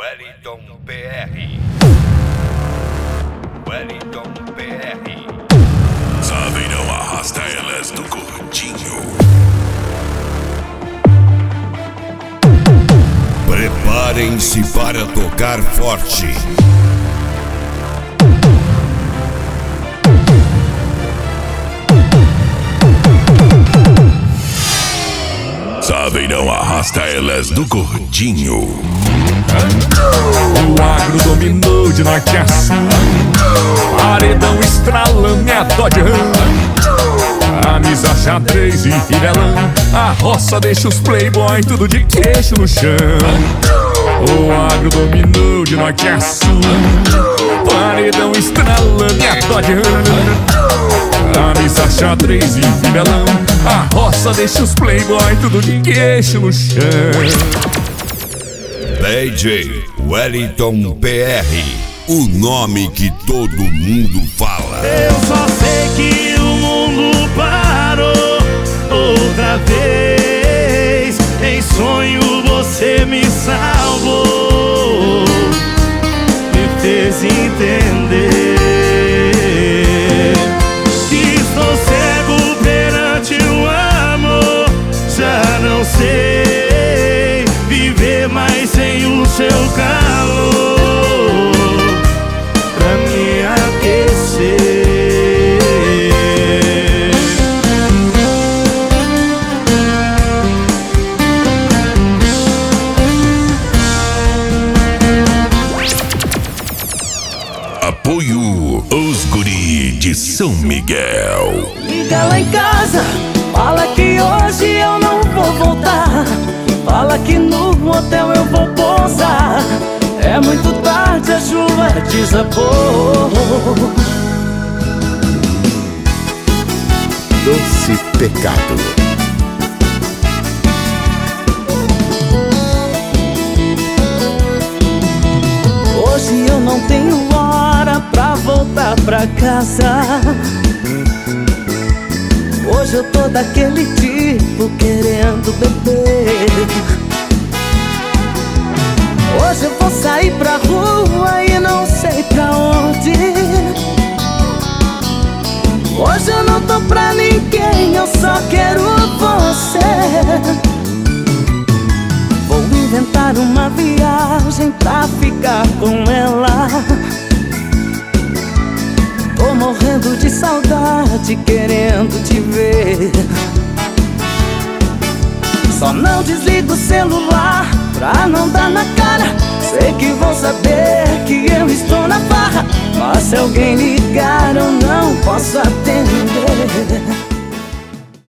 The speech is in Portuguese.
Wellington PR. Wellington PR. Sabe, não arrasta elas do gordinho. Preparem-se para tocar forte. Sabe, não arrasta elas do gordinho. O agro dominou de norte a sul. Paredão estralando e a Dodge Ram. Camisa xadrez e fivelão. A roça deixa os playboy tudo de queixo no chão. O agro dominou de norte a sul. Paredão estralando e a Dodge Ram. Camisa xadrez e fivelão. A roça deixa os playboy tudo de queixo no chão. DJ Wellington PR, o nome que todo mundo fala. Eu só sei que o mundo parou outra vez. Em sonho você me salvou, me fez entender que estou cego perante o amor. Já não sei viver mais sem o seu calor pra me aquecer. Apoio os guri de São Miguel. Liga lá em casa, fala que hoje eu não vou voltar. Fala que no motel eu vou pousar. É muito tarde, a chuva desabou. Doce pecado. Hoje eu não tenho hora pra voltar pra casa. Hoje eu tô daquele tipo querendo beber. Hoje eu vou sair pra rua e não sei pra onde. Hoje eu não tô pra ninguém, eu só quero você. Vou inventar uma viagem pra ficar com ela. Tô morrendo de saudade, querendo te ver. Só não desligo o celular pra não dar na cara. Sei que vão saber que eu estou na farra, mas se alguém ligar eu não posso atender.